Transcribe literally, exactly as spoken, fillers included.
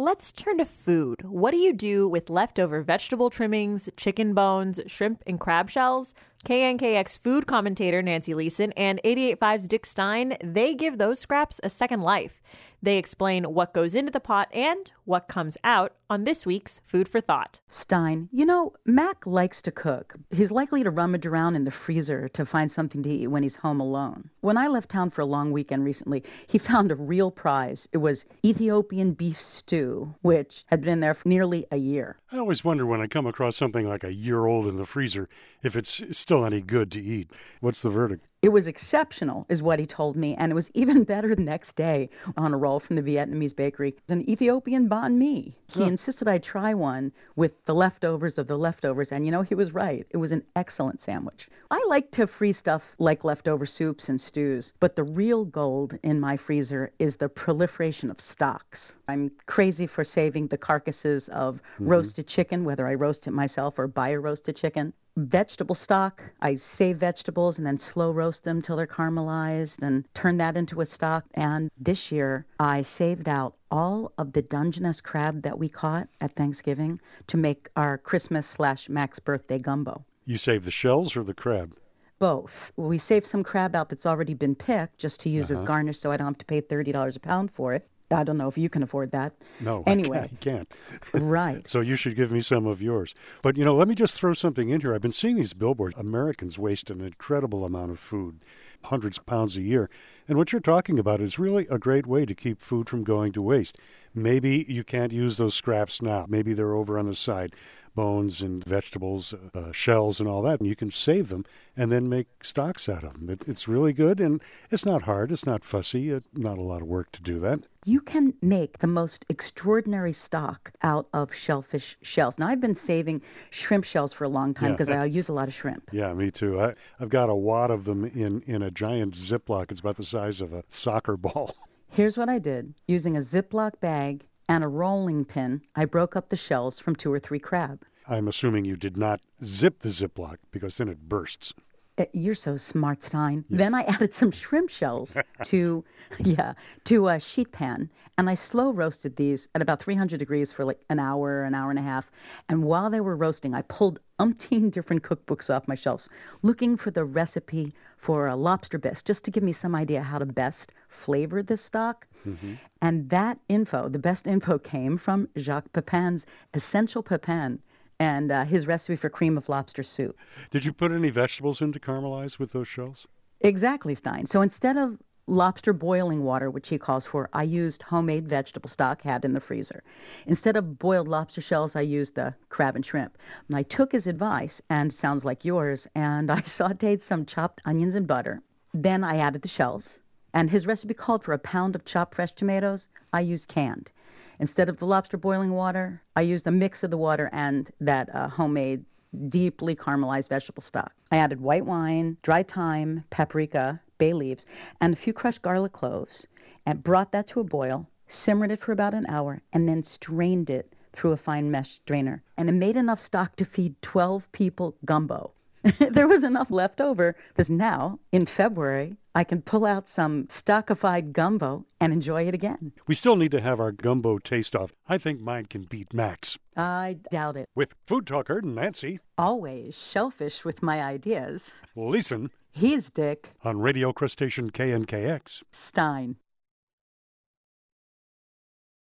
let's turn to food. What do you do with leftover vegetable trimmings, chicken bones, shrimp, and crab shells? K N K X food commentator Nancy Leeson and eighty-eight point five's Dick Stein, they give those scraps a second life. They explain what goes into the pot and what comes out on this week's Food for Thought. Stein, you know, Mac likes to cook. He's likely to rummage around in the freezer to find something to eat when he's home alone. When I left town for a long weekend recently, he found a real prize. It was Ethiopian beef stew, which had been there for nearly a year. I always wonder when I come across something like a year old in the freezer if it's still any good to eat. What's the verdict? It was exceptional, is what he told me, and it was even better the next day on a roll from the Vietnamese bakery. An Ethiopian banh mi. He huh. insisted I try one with the leftovers of the leftovers, and you know, he was right. It was an excellent sandwich. I like to freeze stuff like leftover soups and stews, but the real gold in my freezer is the proliferation of stocks. I'm crazy for saving the carcasses of mm-hmm. roasted chicken, whether I roast it myself or buy a roasted chicken. Vegetable stock, I save vegetables and then slow roast them till they're caramelized and turn that into a stock. And this year, I saved out all of the Dungeness crab that we caught at Thanksgiving to make our Christmas slash Mac's birthday gumbo. You saved the shells or the crab? Both. We saved some crab out that's already been picked just to use uh-huh. as garnish so I don't have to pay thirty dollars a pound for it. I don't know if you can afford that. No, anyway. I can't. Right. So you should give me some of yours. But, you know, let me just throw something in here. I've been seeing these billboards. Americans waste an incredible amount of food, hundreds of pounds a year. And what you're talking about is really a great way to keep food from going to waste. Maybe you can't use those scraps now. Maybe they're over on the side, bones and vegetables, uh, shells and all that. And you can save them and then make stocks out of them. It, it's really good, and it's not hard. It's not fussy. It, not a lot of work to do that. You can make the most extraordinary stock out of shellfish shells. Now, I've been saving shrimp shells for a long time because yeah. I use a lot of shrimp. Yeah, me too. I, I've got a wad of them in, in a giant Ziploc. It's about the size of a soccer ball. Here's what I did. Using a Ziploc bag and a rolling pin, I broke up the shells from two or three crab. I'm assuming you did not zip the Ziploc because then it bursts. You're so smart, Stein. Yes. Then I added some shrimp shells to, yeah, to a sheet pan, and I slow roasted these at about three hundred degrees for like an hour, an hour and a half. And while they were roasting, I pulled umpteen different cookbooks off my shelves, looking for the recipe for a lobster bisque, just to give me some idea how to best flavor this stock. Mm-hmm. And that info, the best info, came from Jacques Pepin's Essential Pepin, and uh, his recipe for cream of lobster soup. Did you put any vegetables in to caramelize with those shells? Exactly, Stein. So instead of lobster boiling water, which he calls for, I used homemade vegetable stock had in the freezer. Instead of boiled lobster shells, I used the crab and shrimp. And I took his advice, and sounds like yours, and I sauteed some chopped onions and butter. Then I added the shells, and his recipe called for a pound of chopped fresh tomatoes. I used canned. Instead of the lobster boiling water, I used a mix of the water and that uh, homemade, deeply caramelized vegetable stock. I added white wine, dry thyme, paprika, bay leaves, and a few crushed garlic cloves, and brought that to a boil, simmered it for about an hour, and then strained it through a fine mesh strainer. And it made enough stock to feed twelve people gumbo. There was enough left over because now, in February, I can pull out some stockified gumbo and enjoy it again. We still need to have our gumbo taste-off. I think mine can beat Mac's. I doubt it. With food talker Nancy. Always shellfish with my ideas. Leeson. He's Dick. On radio crustacean K N K X. Stein.